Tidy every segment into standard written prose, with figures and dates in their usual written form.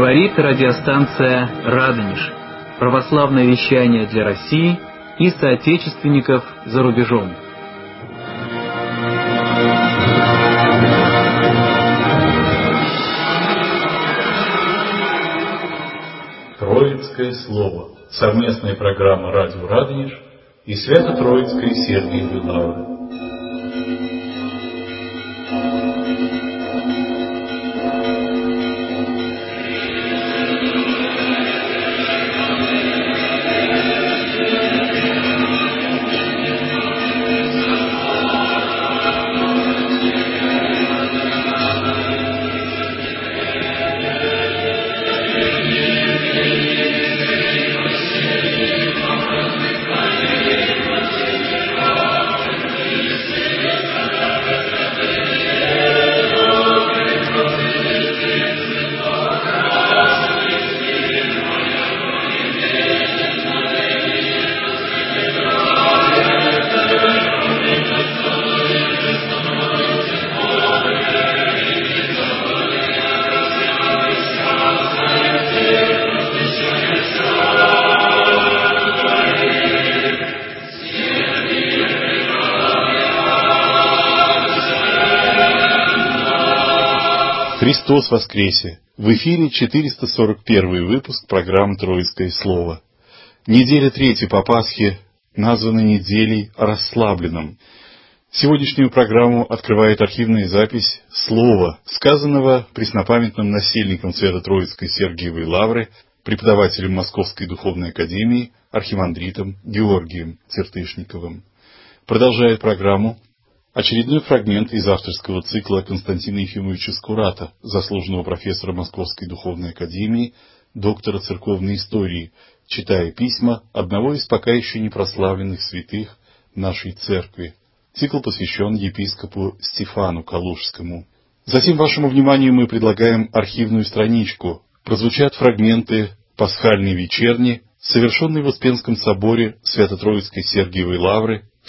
Говорит радиостанция «Радонеж». Православное вещание для России и соотечественников за рубежом. Троицкое слово. Совместная программа «Радио Радонеж» и Свято-Троицкой Сергиевой Лавры. Христос воскресе! В эфире 441 выпуск программы «Троицкое слово». Неделя третья по Пасхе названа неделей о расслабленном. Сегодняшнюю программу открывает архивная запись слова, сказанного преснопамятным насельником Свято-Троицкой Сергиевой Лавры, преподавателем Московской духовной академии, архимандритом Георгием Цертышниковым. Продолжает программу очередной фрагмент из авторского цикла Константина Ефимовича Скурата, заслуженного профессора Московской духовной академии, доктора церковной истории, читая письма одного из пока еще не прославленных святых нашей церкви. Цикл посвящен епископу Стефану Калужскому. Затем вашему вниманию мы предлагаем архивную страничку. Прозвучат фрагменты пасхальной вечерни, совершенной в Успенском соборе Свято-Троицкой Сергиевой Лавры в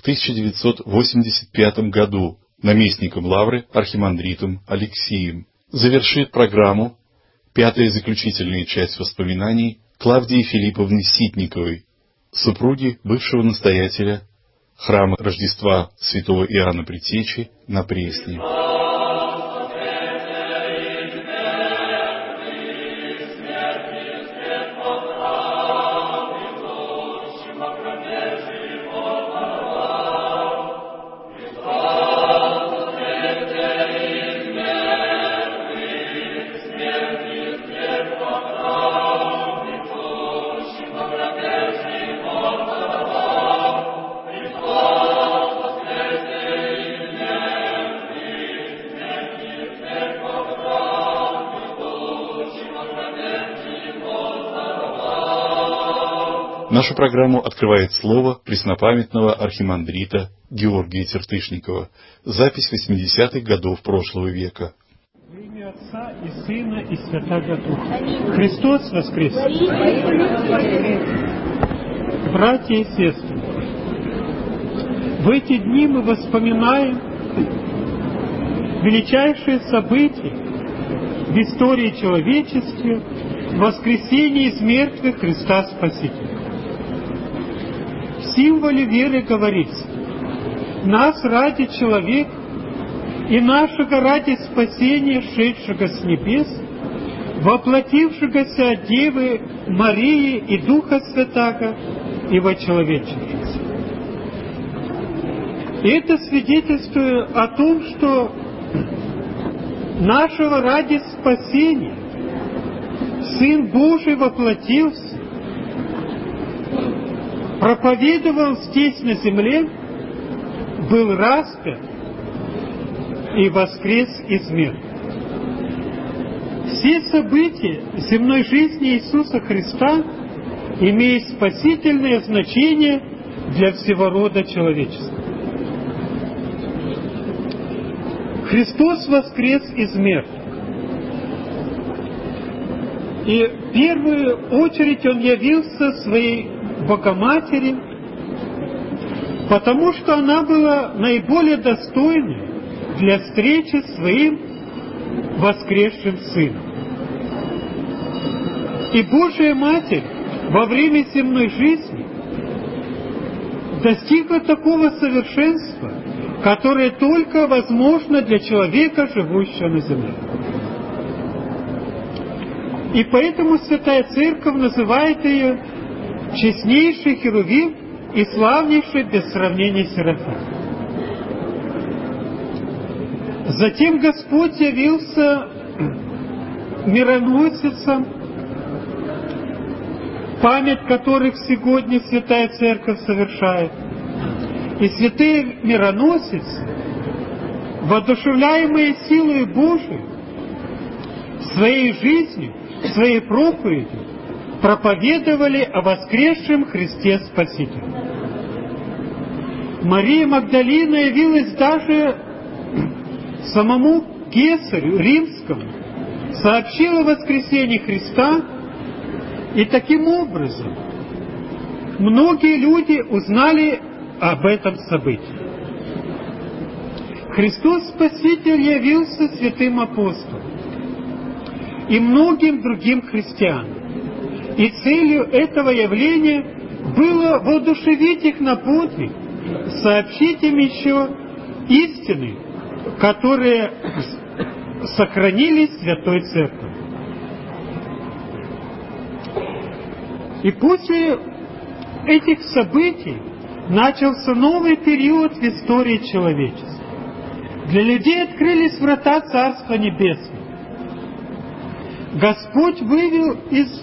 1985 году наместником Лавры архимандритом Алексием. Завершит программу пятая заключительная часть воспоминаний Клавдии Филипповны Ситниковой, супруги бывшего настоятеля храма Рождества святого Иоанна Предтечи на Пресне. Нашу программу открывает слово преснопамятного архимандрита Георгия Цертышникова. Запись 80-х годов прошлого века. Во имя Отца и Сына и Святаго Духа. Христос воскрес! Братья и сестры, в эти дни мы вспоминаем величайшие события в истории человечества — воскресение из мертвых Христа Спасителя. В символе веры говорится: нас ради человека и нашего ради спасения, шедшего с небес, воплотившегося от Девы Марии и Духа Святаго, и вочеловечившегося. И это свидетельствует о том, что нашего ради спасения Сын Божий воплотился, проповедовал здесь на земле, был распят и воскрес из мертвых. Все события земной жизни Иисуса Христа имеют спасительное значение для всего рода человечества. Христос воскрес из мертвых. И в первую очередь Он явился своей Богоматери, потому что она была наиболее достойной для встречи с своим воскресшим Сыном. И Божия Матерь во время земной жизни достигла такого совершенства, которое только возможно для человека, живущего на земле. И поэтому Святая Церковь называет ее честнейший Херувим и славнейший без сравнения Серафим. Затем Господь явился мироносицам, память которых сегодня Святая Церковь совершает. И святые мироносицы, воодушевляемые силой Божией, своей жизнью, своей проповедью, проповедовали о воскресшем Христе Спасителе. Мария Магдалина явилась даже самому Кесарю Римскому, сообщила о воскресении Христа, и таким образом многие люди узнали об этом событии. Христос Спаситель явился святым апостолом и многим другим христианам. И целью этого явления было воодушевить их на подвиг, сообщить им еще истины, которые сохранились в Святой Церкви. И после этих событий начался новый период в истории человечества. Для людей открылись врата Царства Небесного. Господь вывел из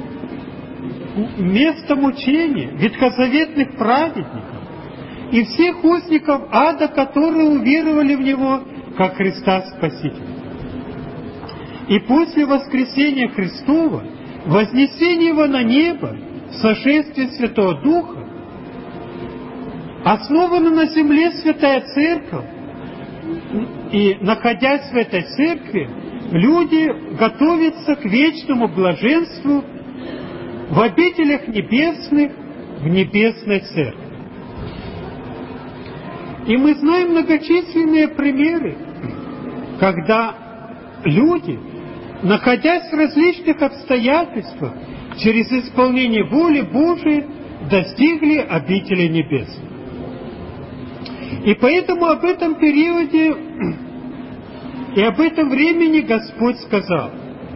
места мучения ветхозаветных праведников и всех узников ада, которые уверовали в Него как Христа Спасителя. И после воскресения Христова, вознесения Его на небо, сошествия Святого Духа, основана на земле Святая Церковь, и, находясь в этой церкви, люди готовятся к вечному блаженству в обителях небесных, в небесной церкви. И мы знаем многочисленные примеры, когда люди, находясь в различных обстоятельствах, через исполнение воли Божией достигли обители небесной. И поэтому об этом периоде и об этом времени Господь сказал: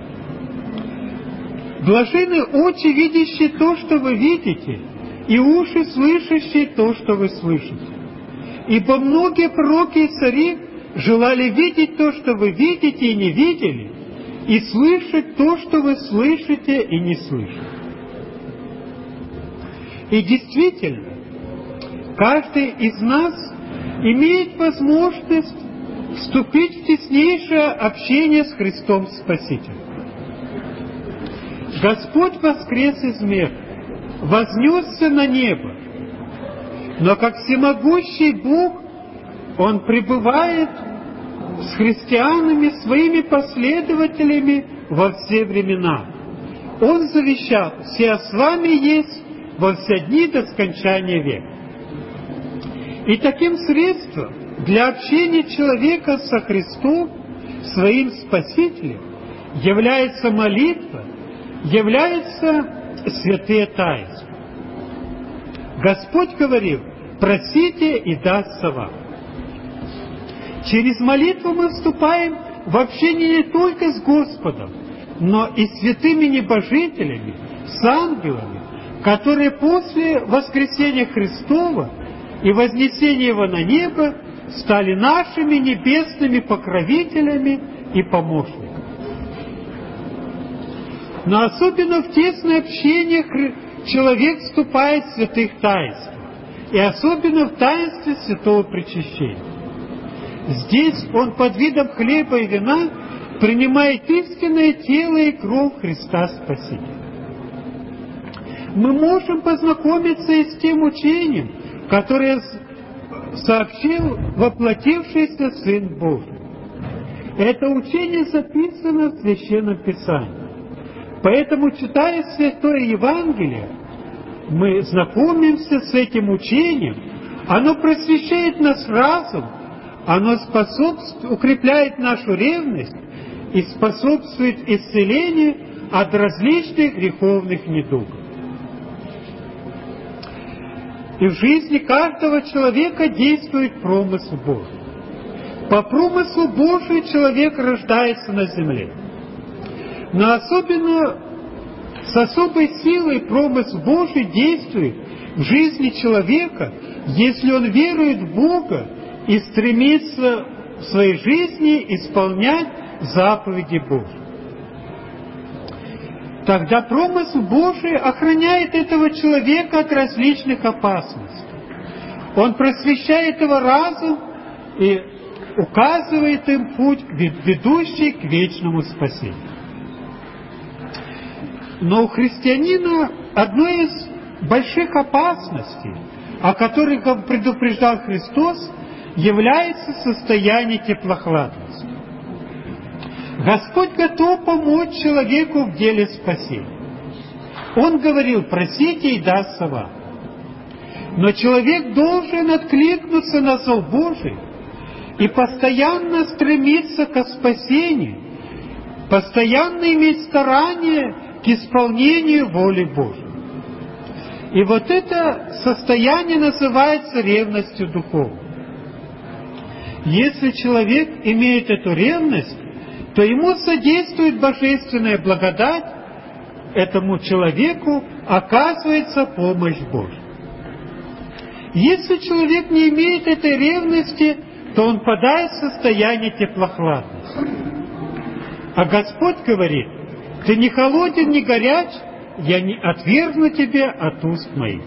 «Блаженны очи, видящие то, что вы видите, и уши, слышащие то, что вы слышите. Ибо многие пророки и цари желали видеть то, что вы видите и не видели, и слышать то, что вы слышите и не слышите». И действительно, каждый из нас имеет возможность вступить в теснейшее общение с Христом Спасителем. Господь воскрес из мертвых, вознесся на небо, но как всемогущий Бог Он пребывает с христианами, своими последователями во все времена. Он завещал: «Все с вами есть во все дни до скончания века». И таким средством для общения человека со Христом, своим Спасителем, является молитва, являются святые таинства. Господь говорил: «Просите, и дастся вам». Через молитву мы вступаем в общение не только с Господом, но и с святыми небожителями, с ангелами, которые после воскресения Христова и вознесения Его на небо стали нашими небесными покровителями и помощниками. Но особенно в тесное общение человек вступает в святых таинствах, и особенно в таинстве святого причащения. Здесь он под видом хлеба и вина принимает истинное тело и кровь Христа Спасителя. Мы можем познакомиться и с тем учением, которое сообщил воплотившийся Сын Божий. Это учение записано в Священном Писании. Поэтому, читая Святое Евангелие, мы знакомимся с этим учением. Оно просвещает нас разум, оно укрепляет нашу ревность и способствует исцелению от различных греховных недугов. И в жизни каждого человека действует промысл Божий. По промыслу Божию человек рождается на земле. Но особенно с особой силой промысл Божий действует в жизни человека, если он верует в Бога и стремится в своей жизни исполнять заповеди Божьи. Тогда промысл Божий охраняет этого человека от различных опасностей. Он просвещает его разум и указывает им путь, ведущий к вечному спасению. Но у христианина одной из больших опасностей, о которых предупреждал Христос, является состояние теплохладности. Господь готов помочь человеку в деле спасения. Он говорил: просите, и дастся вам. Но человек должен откликнуться на зов Божий и постоянно стремиться к спасению, постоянно иметь старание к исполнению воли Божьей. И вот это состояние называется ревностью духовной. Если человек имеет эту ревность, то ему содействует божественная благодать, этому человеку оказывается помощь Божья. Если человек не имеет этой ревности, то он впадает в состояние теплохладности. А Господь говорит: ты не холоден, не горяч, я не отвергну тебя от уст моих.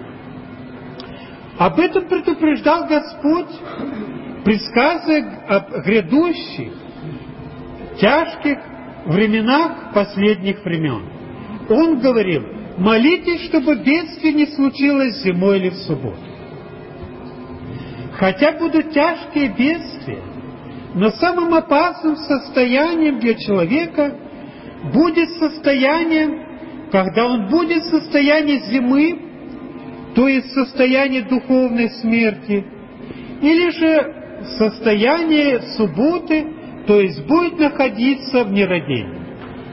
Об этом предупреждал Господь, предсказывая о грядущих тяжких временах последних времен. Он говорил: молитесь, чтобы бедствие не случилось зимой или в субботу. Хотя будут тяжкие бедствия, но самым опасным состоянием для человека будет состояние, когда он будет в состоянии зимы, то есть состояние духовной смерти, или же состояние субботы, то есть будет находиться в нерадении.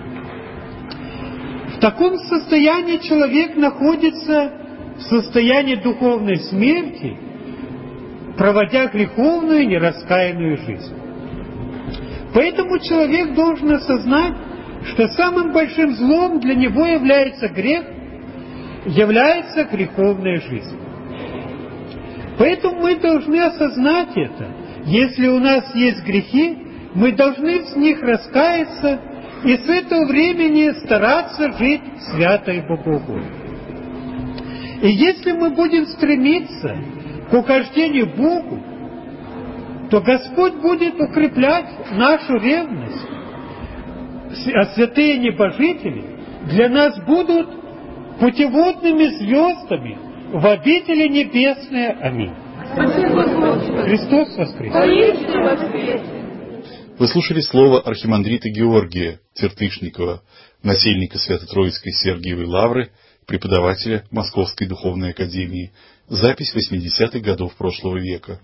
В таком состоянии человек находится в состоянии духовной смерти, проводя греховную, нераскаянную жизнь. Поэтому человек должен осознать, что самым большим злом для него является грех, является греховная жизнь. Поэтому мы должны осознать это. Если у нас есть грехи, мы должны с них раскаяться и с этого времени стараться жить свято и богоугодно. И если мы будем стремиться к угождению Богу, то Господь будет укреплять нашу ревность, а святые небожители для нас будут путеводными звездами в обители небесные. Аминь. Христос воскрес! Вы слушали слово архимандрита Георгия Тертышникова, насельника Свято-Троицкой Сергиевой Лавры, преподавателя Московской Духовной Академии. Запись 80-х годов прошлого века.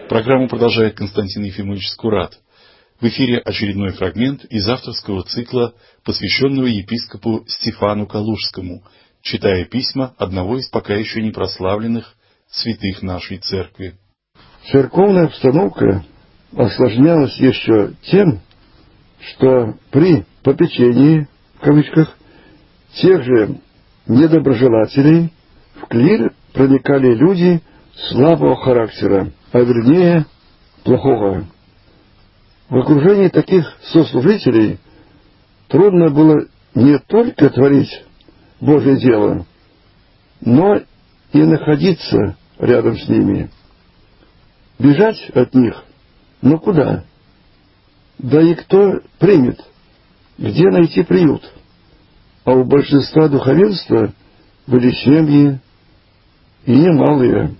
Программу продолжает Константин Ефимович Скурат. В эфире очередной фрагмент из авторского цикла, посвященного епископу Стефану Калужскому, читая письма одного из пока еще не прославленных святых нашей церкви. Церковная обстановка осложнялась еще тем, что при попечении, в кавычках, тех же недоброжелателей в клир проникали люди слабого характера, а вернее плохого. В окружении таких сослужителей трудно было не только творить Божье дело, но и находиться рядом с ними. Бежать от них? Но куда? Да и кто примет? Где найти приют? А у большинства духовенства были семьи, и немалые.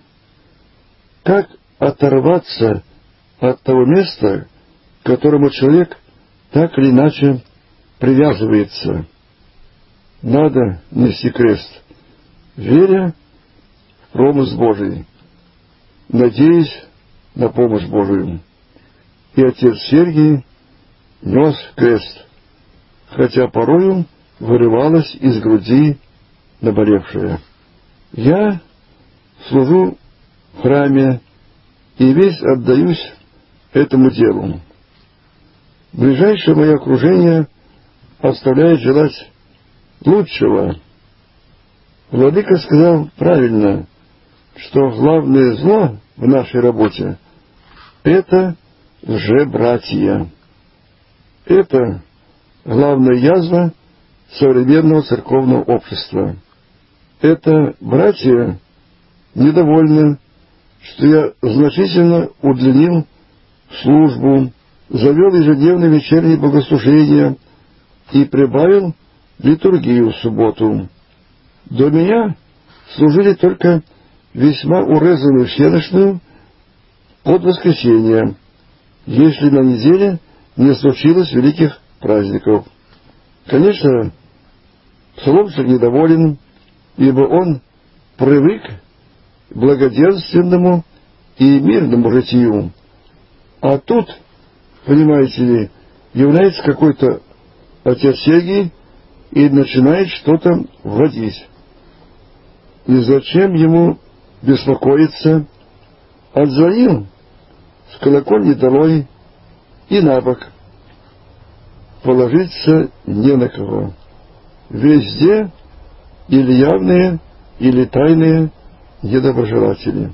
Как оторваться от того места, к которому человек так или иначе привязывается? Надо нести крест, веря в промысл Божий, надеясь на помощь Божию. И отец Сергий нес крест, хотя порою вырывалась из груди наболевшая. Я служу в храме и весь отдаюсь этому делу. Ближайшее мое окружение оставляет желать лучшего. Владыка сказал правильно, что главное зло в нашей работе — это лжебратья. Это главная язва современного церковного общества. Это братья недовольны, что я значительно удлинил службу, завел ежедневные вечерние богослужения и прибавил литургию в субботу. До меня служили только весьма урезанную всенощную от воскресенья, если на неделе не случилось великих праздников. Конечно, псаломщик недоволен, ибо он привык к благоденственному и мирному житию. А тут, понимаете ли, является какой-то отец Сергий и начинает что-то вводить. И зачем ему беспокоиться? Отзвонил с колокольни долой и на бок. Положиться не на кого. Везде или явные, или тайные недоброжелатели.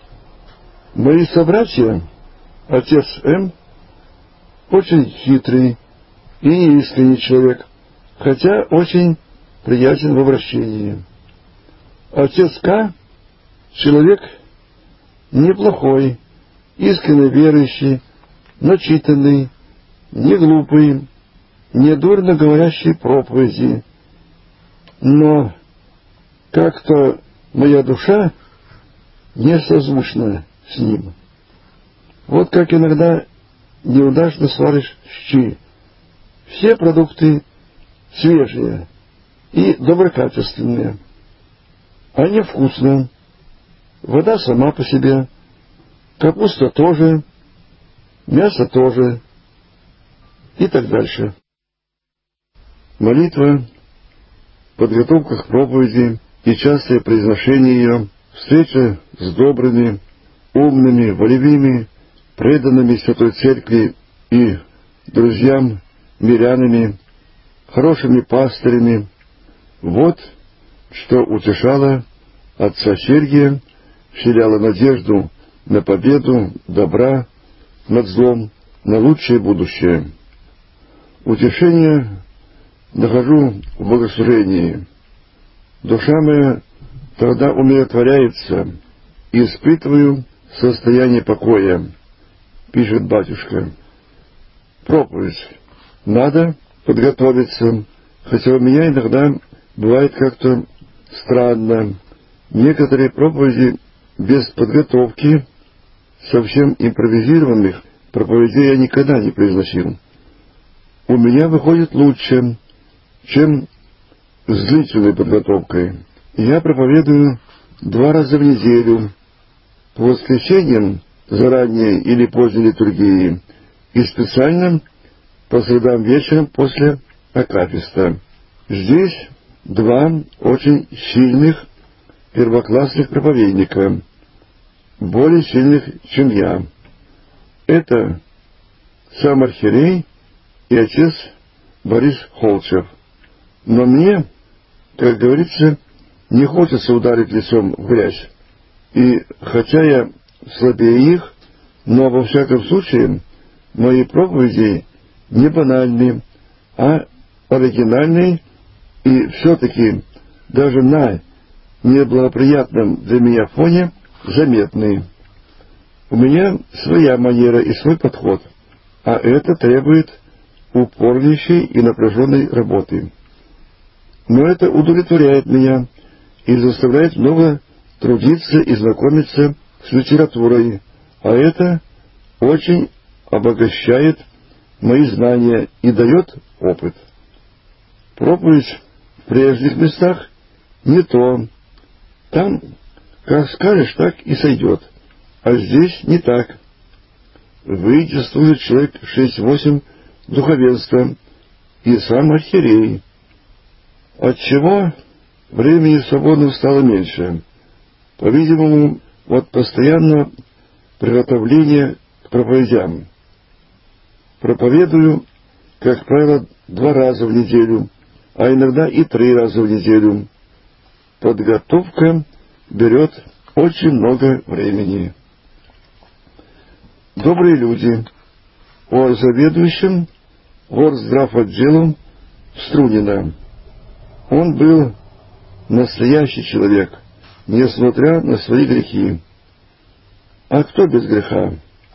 Мои собратья, отец М., очень хитрый и неискренний человек, хотя очень приятен в обращении. Отец К. человек неплохой, искренне верующий, начитанный, не глупый, не дурно говорящий проповеди. Но как-то моя душа не созвучна с ним. Вот как иногда неудачно сваришь щи. Все продукты свежие и доброкачественные. Они вкусные. Вода сама по себе. Капуста тоже. Мясо тоже. И так дальше. Молитва, подготовка к проповеди и частое произношение ее, встреча с добрыми, умными, волевыми, преданными Святой Церкви и друзьям, мирянами, хорошими пастырями. Вот что утешало отца Сергия, вселяло надежду на победу добра над злом, на лучшее будущее. Утешение нахожу в богослужении. Душа моя тогда умиротворяется, и испытываю состояние покоя, пишет батюшка. Проповедь. Надо подготовиться, хотя у меня иногда бывает как-то странно. Некоторые проповеди без подготовки, совсем импровизированных проповедей я никогда не произносил. У меня выходит лучше, чем с длительной подготовкой. Я проповедую 2 раза в неделю, по воскресеньям заранее или поздней литургии, и специально по средам вечером после акафиста. Здесь два очень сильных первоклассных проповедника, более сильных, чем я. Это сам архиерей и отец Борис Холчев. Но мне, как говорится, не хочется ударить лицом в грязь. И хотя я слабее их, но во всяком случае мои проповеди не банальные, а оригинальные и все-таки даже на неблагоприятном для меня фоне заметные. У меня своя манера и свой подход, а это требует упорнейшей и напряженной работы. Но это удовлетворяет меня и заставляет много трудиться и знакомиться с литературой, а это очень обогащает мои знания и дает опыт. Проповедь в прежних местах не то. Там, как скажешь, так и сойдет. А здесь не так. Выйдет служит человек 6-8 духовенства и сам архиерей. Отчего времени свободного стало меньше? По-видимому, от постоянного приготовления к проповедям. Проповедую, как правило, 2 раза в неделю, а иногда и 3 раза в неделю. Подготовка берет очень много времени. Добрые люди. О заведующем горздравотделом Струнино. Он был настоящий человек, несмотря на свои грехи. А кто без греха?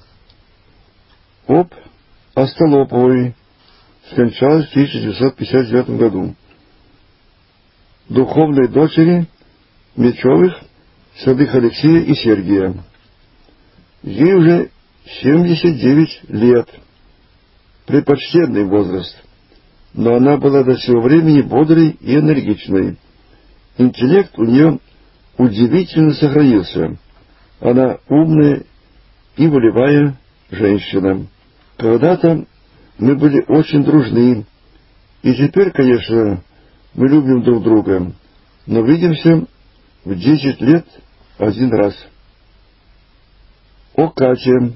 Об Остолоповой скончалась в 1959 году. Духовной дочери Мечевых, святых Алексея и Сергия. Ей уже 79 лет, предпочтенный возраст, но она была до сего времени бодрой и энергичной. Интеллект у нее удивительно сохранился. Она умная и волевая женщина. Когда-то мы были очень дружны, и теперь, конечно, мы любим друг друга, но видимся в 10 лет 1 раз. О Кате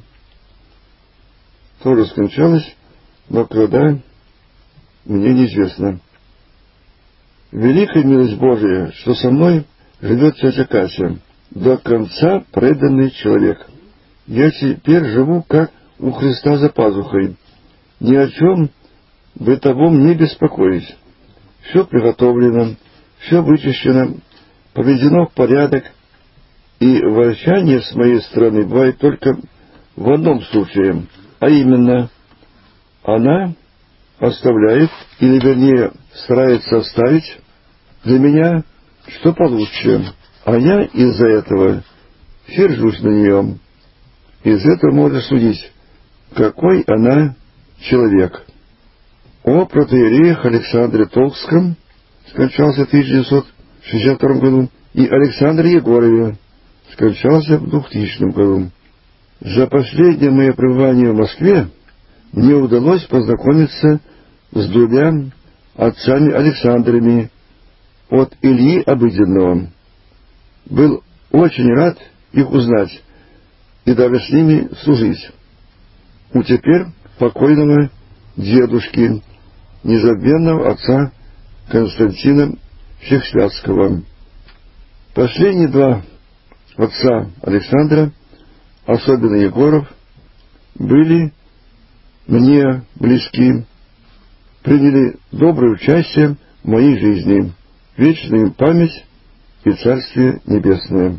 тоже скончалась, но когда, мне неизвестно. Великая милость Божия, что со мной живет тетя Катя, до конца преданный человек. Я теперь живу как у Христа за пазухой, ни о чем бытовом не беспокоюсь. Все приготовлено, все вычищено, приведено в порядок, и ворчание с моей стороны бывает только в одном случае, а именно, она оставляет, или вернее старается оставить для меня что получше, а я из-за этого сержусь на нее. Из этого можно судить, какой она человек. О протоиереях Александре Толкском, скончался в 1962 году, и Александре Егорове, скончался в 2000 году. За последнее мое пребывание в Москве мне удалось познакомиться с 2 отцами Александрами от Ильи Обыденного. Был очень рад их узнать и даже с ними служить. У теперь покойного дедушки, незабвенного отца Константина Всехсвятского. Последние 2 отца Александра, особенно Егоров, были мне близки, приняли доброе участие в моей жизни, вечная им память и Царствие Небесное.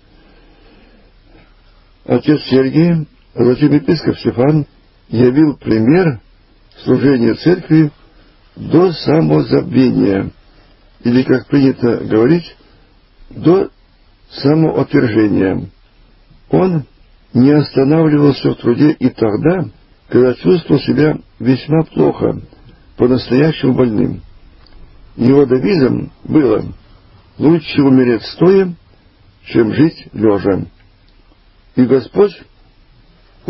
Отец Сергий, затем епископ Стефан, явил пример служения церкви до самозабвения, или, как принято говорить, до самоотвержения. Он не останавливался в труде и тогда, когда чувствовал себя весьма плохо, по-настоящему больным. Его девизом было «Лучше умереть стоя, чем жить лежа». И Господь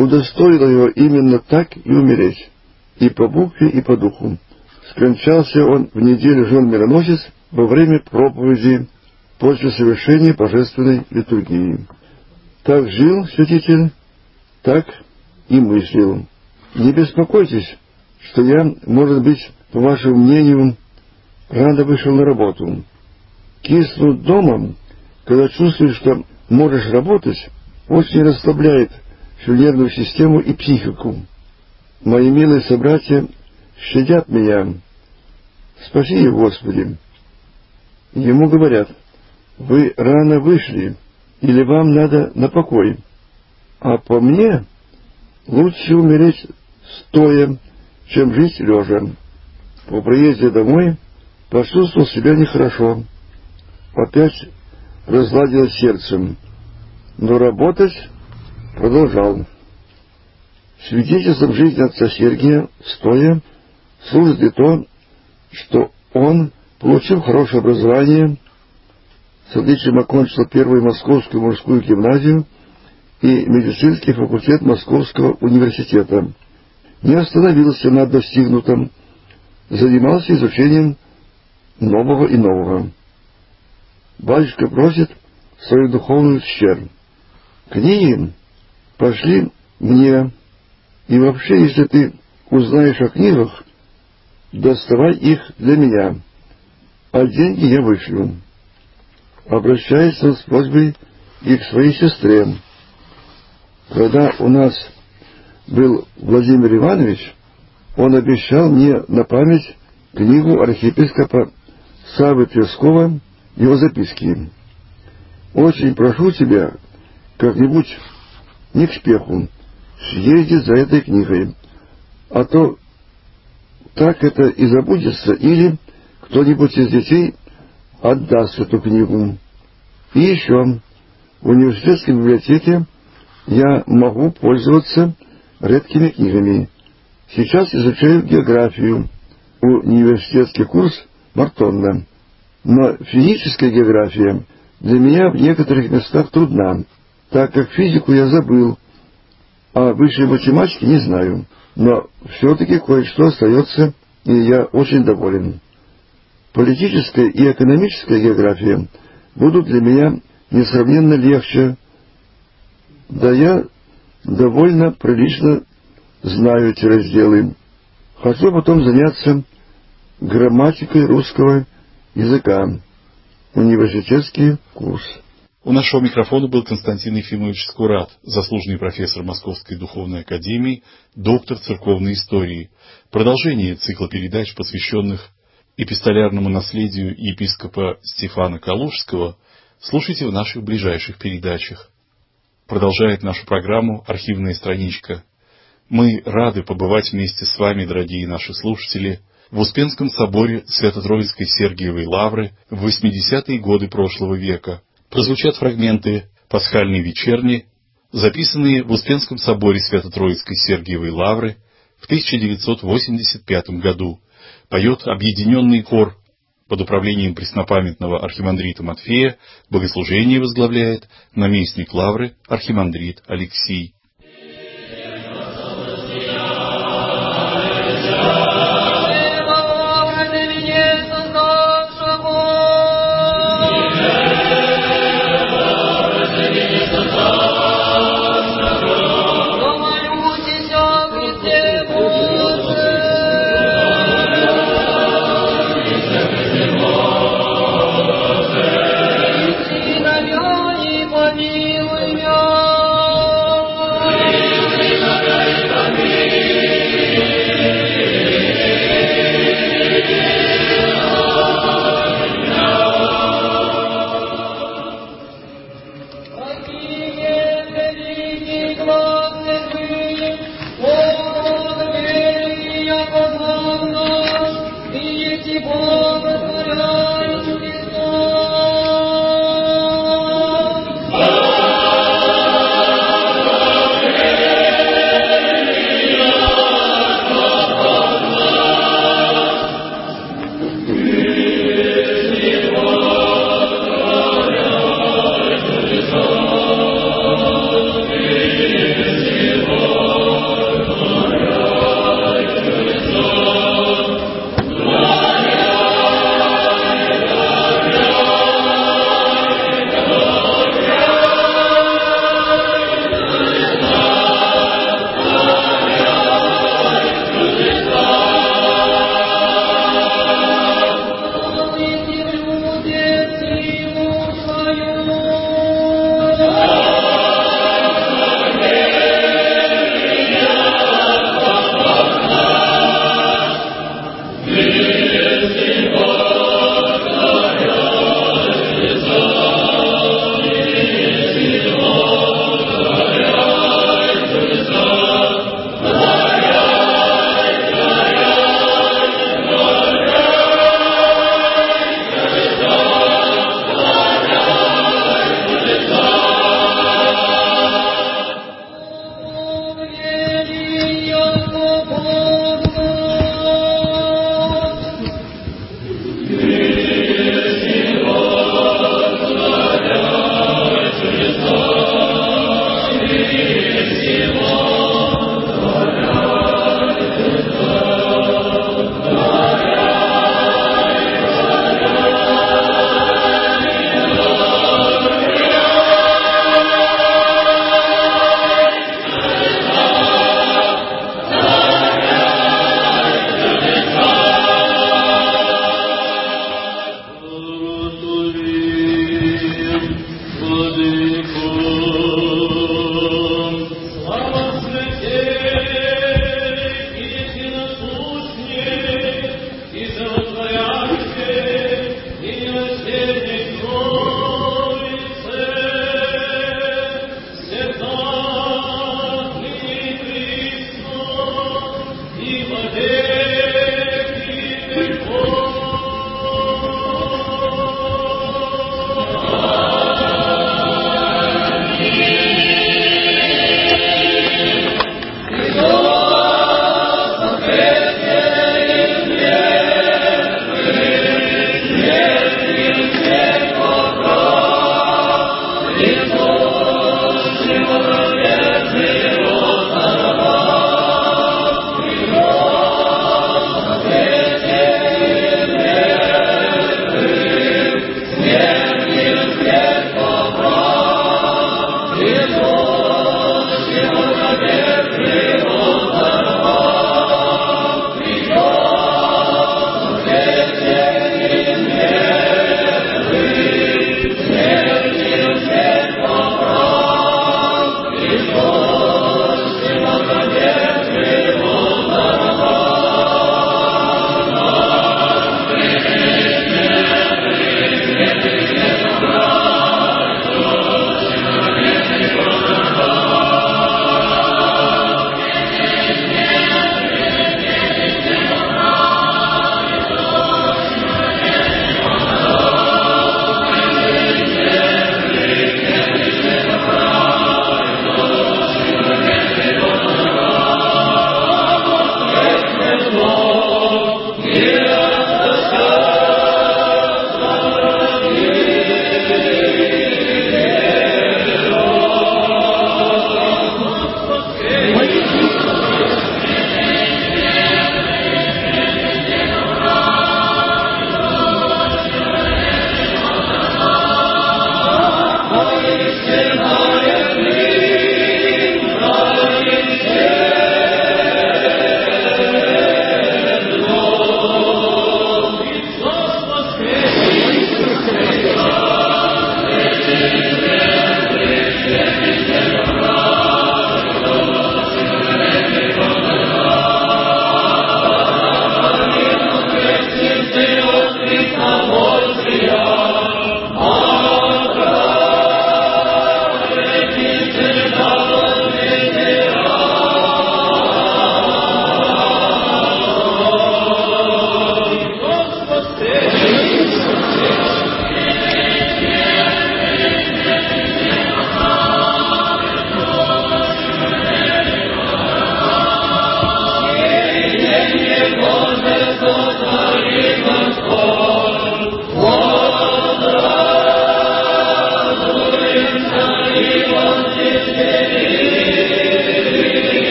удостоило его именно так и умереть, и по букве, и по духу. Скончался он в неделю жен мироносец во время проповеди после совершения божественной литургии. Так жил святитель, так и мыслил. Не беспокойтесь, что я, может быть, по вашему мнению, рано вышел на работу. Киснуть дома, когда чувствуешь, что можешь работать, очень расслабляет всю нервную систему и психику. Мои милые собратья щадят меня. Спаси их, Господи. Ему говорят: вы рано вышли, или вам надо на покой. А по мне лучше умереть стоя, чем жить лежа. По приезде домой почувствовал себя нехорошо. Опять разладилось сердцем, но работать продолжал. Свидетельством жизни отца Сергия стоя служит и то, что он, получив хорошее образование, с отличием окончил первую Московскую мужскую гимназию и медицинский факультет Московского университета. Не остановился на достигнутом, занимался изучением нового и нового. Батюшка просит свою духовную щерь. Книги пошли мне, и вообще, если ты узнаешь о книгах, доставай их для меня, а деньги я вышлю. Обращается с просьбой и к своей сестре. Когда у нас был Владимир Иванович, он обещал мне на память книгу архиепископа Саввы Тверского, его записки. Очень прошу тебя, как-нибудь, не к спеху, съездить за этой книгой, а то так это и забудется, или кто-нибудь из детей отдаст эту книгу. И еще, в университетской библиотеке я могу пользоваться редкими книгами. Сейчас изучаю географию, университетский курс Мартонна. Но физическая география для меня в некоторых местах трудна, так как физику я забыл, а высшей математики не знаю. Но все-таки кое-что остается, и я очень доволен. Политическая и экономическая география будут для меня несравненно легче, да я довольно прилично знаю эти разделы. Хочу потом заняться грамматикой русского языка. Университетский курс. У нашего микрофона был Константин Ефимович Скурат, заслуженный профессор Московской духовной академии, доктор церковной истории. Продолжение цикла передач, посвященных эпистолярному наследию епископа Стефана Калужского, слушайте в наших ближайших передачах. Продолжает нашу программу архивная страничка. Мы рады побывать вместе с вами, дорогие наши слушатели, в Успенском соборе Свято-Троицкой Сергиевой Лавры в 80-е годы прошлого века. Прозвучат фрагменты пасхальной вечерни, записанные в Успенском соборе Свято-Троицкой Сергиевой Лавры в 1985 году. Поет объединенный хор под управлением преснопамятного архимандрита Матфея, богослужение возглавляет наместник Лавры архимандрит Алексий. Помилуй меня.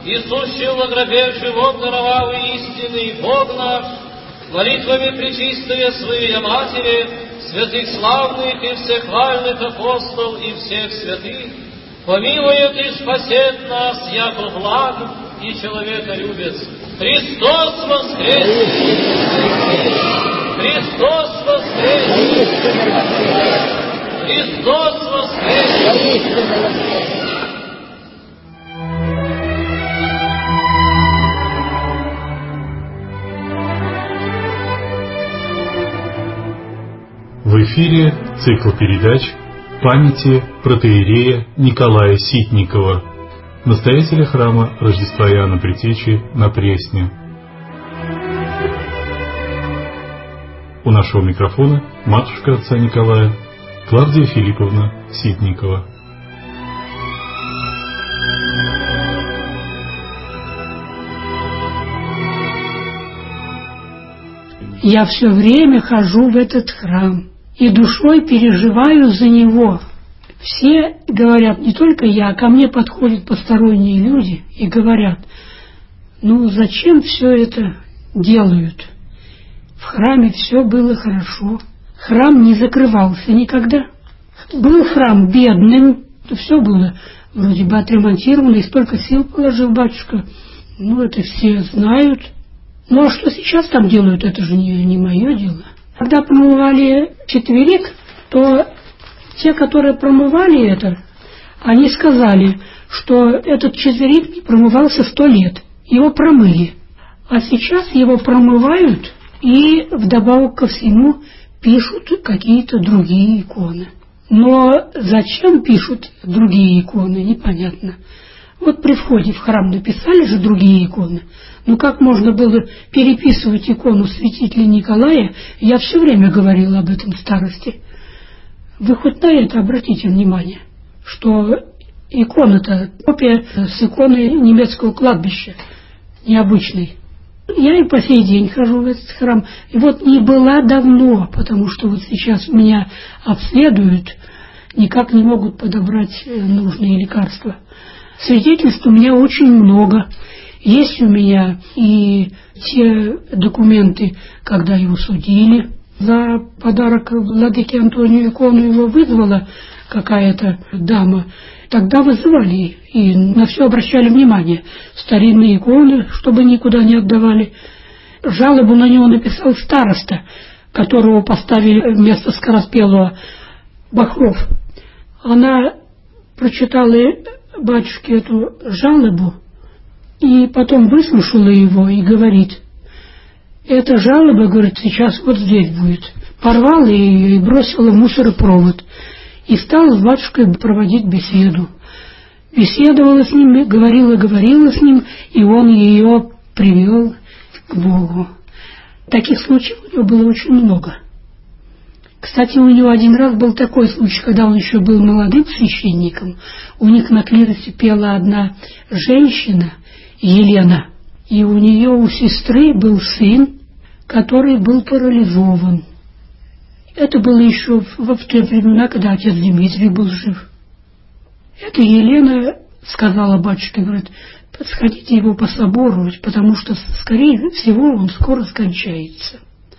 несущего во гробе живот даровавый истинный Бог наш, молитвами пречистая Своей Матери, святых славных и всехвальных апостол и всех святых, помилует и спасет нас, яко благ и человеколюбец. Христос воскресе! Христос воскресе! Христос воскресе! В эфире цикл передач памяти протоиерея Николая Ситникова, настоятеля храма Рождества Иоанна Предтечи на Пресне. У нашего микрофона матушка отца Николая Клавдия Филипповна Ситникова. Я все время хожу в этот храм и душой переживаю за него. Все говорят, не только я, ко мне подходят посторонние люди и говорят, ну зачем все это делают? В храме все было хорошо, храм не закрывался никогда. Был храм бедным, все было вроде бы отремонтировано, и столько сил положил батюшка, ну это все знают. Ну а что сейчас там делают, это же не мое дело. Когда промывали четверик, то те, которые промывали это, они сказали, что этот четверик не промывался 100 лет. Его промыли. А сейчас его промывают и вдобавок ко всему пишут какие-то другие иконы. Но зачем пишут другие иконы, непонятно. Вот при входе в храм написали же другие иконы. Ну как можно было переписывать икону святителя Николая? Я все время говорила об этом старости. Вы хоть на это обратите внимание, что икона-то копия с иконы немецкого кладбища, необычной. Я и по сей день хожу в этот храм. И вот не была давно, потому что вот сейчас меня обследуют, никак не могут подобрать нужные лекарства. Свидетельств у меня очень много. Есть у меня и те документы, когда его судили. За подарок владыке Антонию икону его вызвала какая-то дама. Тогда вызывали и на все обращали внимание. Старинные иконы, чтобы никуда не отдавали. Жалобу на него написал староста, которого поставили вместо Скороспелого, Бахров. Она прочитала батюшке эту жалобу и потом выслушала его и говорит: эта жалоба, говорит, сейчас вот здесь будет. Порвала ее и бросила в мусоропровод. И стала с батюшкой проводить беседу. Беседовала с ним, говорила с ним, и он ее привел к Богу. Таких случаев у него было очень много. Кстати, у него один раз был такой случай, когда он еще был молодым священником. У них на клиросе пела одна женщина, Елена, и у нее, у сестры, был сын, который был парализован. Это было еще в те времена, когда отец Дмитрий был жив. Эта Елена сказала батюшке, говорит, сходите его пособоровать, потому что, скорее всего, он скоро скончается.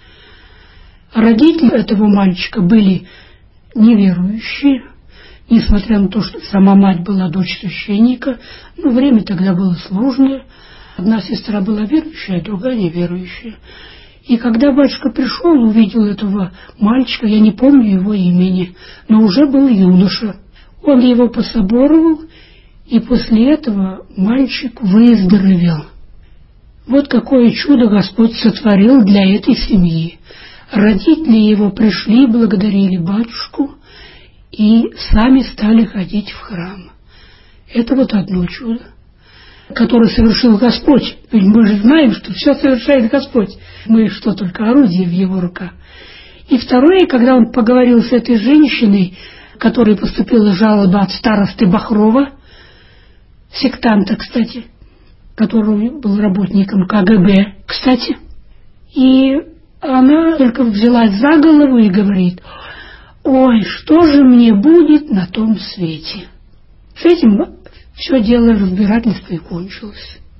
Родители этого мальчика были неверующие, несмотря на то, что сама мать была дочь священника. Но время тогда было сложное. Одна сестра была верующая, другая неверующая. И когда батюшка пришел, увидел этого мальчика, я не помню его имени, но уже был юноша. Он его пособоровал, и после этого мальчик выздоровел. Вот какое чудо Господь сотворил для этой семьи. Родители его пришли, благодарили батюшку и сами стали ходить в храм. Это вот одно чудо, которое совершил Господь. Ведь мы же знаем, что все совершает Господь. Мы что, только орудие в его руках. И второе, когда он поговорил с этой женщиной, которой поступила жалоба от старосты Бахрова, сектанта, кстати, который был работником КГБ, кстати, и она только взялась за голову и говорит: ой, что же мне будет на том свете? С этим все дело разбирательства и кончилось.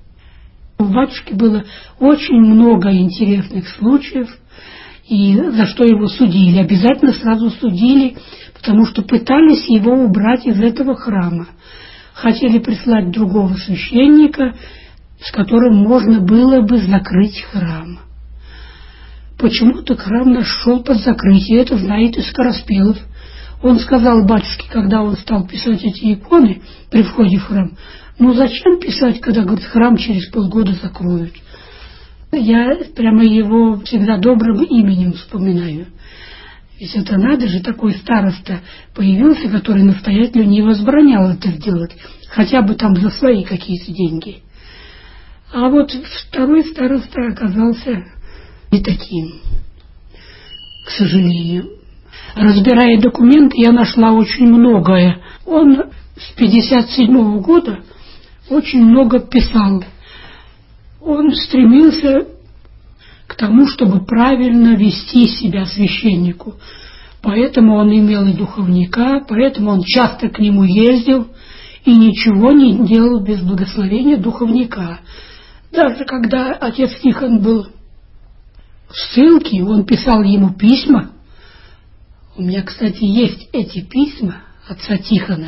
батюшки было очень много интересных случаев, и за что его судили. Обязательно сразу судили, потому что пытались его убрать из этого храма. Хотели прислать другого священника, с которым можно было бы закрыть храм. Почему-то храм наш шел под закрытие, это знает и Скороспелов. Он сказал батюшке, когда он стал писать эти иконы при входе в храм: ну зачем писать, когда, говорит, храм через полгода закроют? Я прямо его всегда добрым именем вспоминаю. Ведь это надо же, такой староста появился, который настоятельно не возбранял это сделать, хотя бы там за свои какие-то деньги. А вот второй староста оказался не таким, к сожалению. Разбирая документы, я нашла очень многое. Он с 1957 года очень много писал. Он стремился к тому, чтобы правильно вести себя священнику. Поэтому он имел и духовника, поэтому он часто к нему ездил и ничего не делал без благословения духовника. Даже когда отец Тихон был в ссылке, он писал ему письма. У меня, кстати, есть эти письма отца Тихона,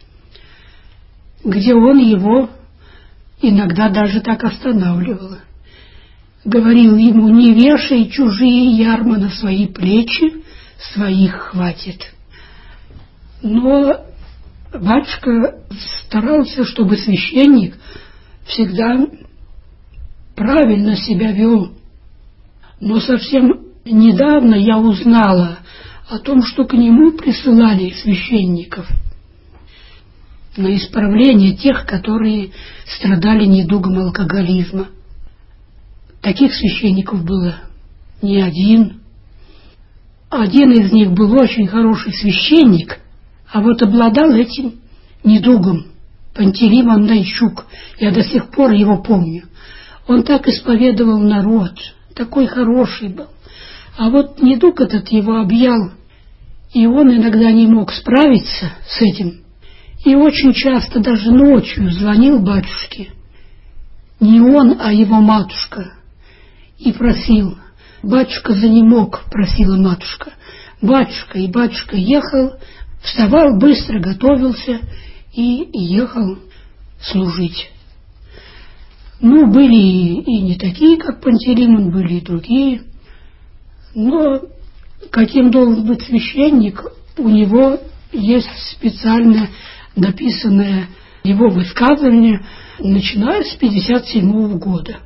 где он его иногда даже так останавливал. Говорил ему: не вешай чужие ярма на свои плечи, своих хватит. Но батюшка старался, чтобы священник всегда правильно себя вел. Но совсем недавно я узнала о том, что к нему присылали священников на исправление тех, которые страдали недугом алкоголизма. Таких священников было не один. Один из них был очень хороший священник, а вот обладал этим недугом. Пантелеимон Онищук, я до сих пор его помню. Он так исповедовал народ, такой хороший был. А вот недуг этот его объял, и он иногда не мог справиться с этим. И очень часто даже ночью звонил батюшке, не он, а его матушка, и просил. Батюшка занемог, просила матушка. Батюшка, и батюшка ехал, вставал быстро, готовился и ехал служить. Ну, были и не такие, как Пантелеимон, были и другие. Но каким должен быть священник, у него есть специально написанное его высказывание, начиная с 1957 года.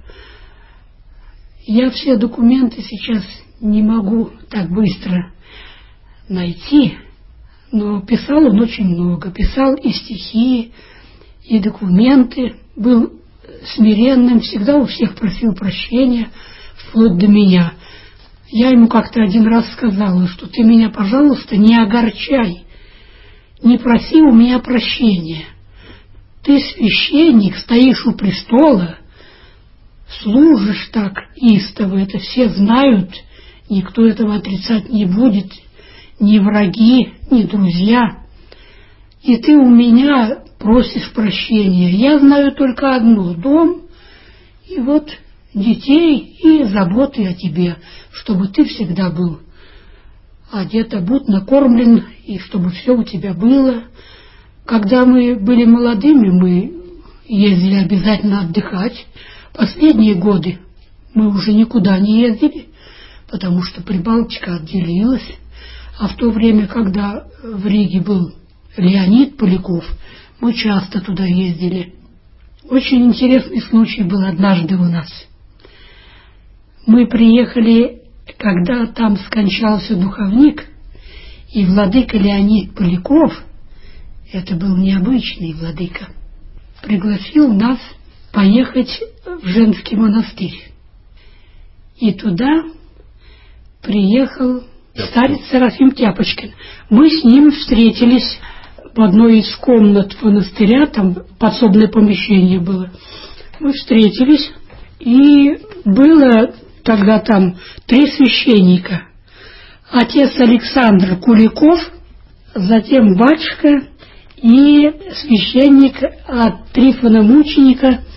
Я все документы сейчас не могу так быстро найти, но писал он очень много. Писал и стихи, и документы, был смиренным, всегда у всех просил прощения, вплоть до меня. Я ему как-то один раз сказала, что ты меня, пожалуйста, не огорчай, не проси у меня прощения. Ты священник, стоишь у престола, служишь так истово, это все знают, никто этого отрицать не будет, ни враги, ни друзья. И ты у меня просишь прощения. Я знаю только одно: дом, и вот детей, и заботы о тебе, чтобы ты всегда был одет, обут, накормлен, и чтобы все у тебя было. Когда мы были молодыми, мы ездили обязательно отдыхать. Последние годы мы уже никуда не ездили, потому что Прибалтика отделилась. А в то время, когда в Риге был Леонид Поляков, мы часто туда ездили. Очень интересный случай был однажды у нас. Мы приехали, когда там скончался духовник, и владыка Леонид Поляков, это был необычный владыка, пригласил нас поехать в женский монастырь. И туда приехал старец Серафим Тяпочкин. Мы с ним встретились в одной из комнат монастыря, там подсобное помещение было. Мы встретились, и было тогда там 3 священника. Отец Александр Куликов, затем батюшка и священник от Трифона Мученика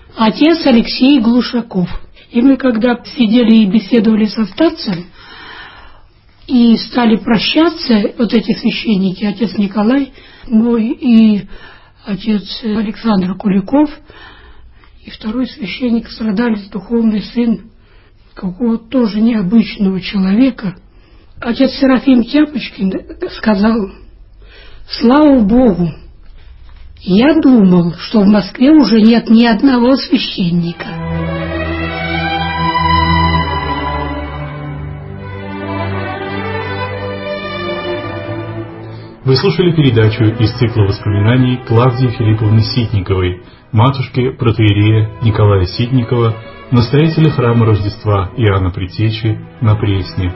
отец Алексей Глушаков. И мы, когда сидели и беседовали со старцем, и стали прощаться, вот эти священники, отец Николай мой и отец Александр Куликов, и второй священник, страдалец, духовный сын какого-то тоже необычного человека, отец Серафим Тяпочкин сказал: «Слава Богу, я думал, что в Москве уже нет ни одного священника». Вы слушали передачу из цикла воспоминаний Клавдии Филипповны Ситниковой, матушки протоиерея Николая Ситникова, настоятеля храма Рождества Иоанна Предтечи на Пресне.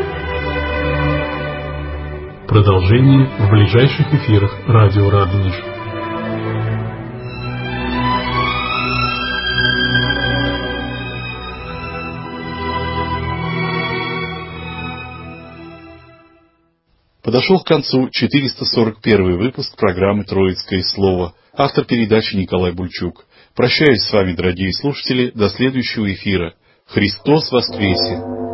Продолжение в ближайших эфирах радио Радонеж. Подошел к концу 441 выпуск программы «Троицкое слово». Автор передачи Николай Бульчук. Прощаюсь с вами, дорогие слушатели, до следующего эфира. Христос воскресе!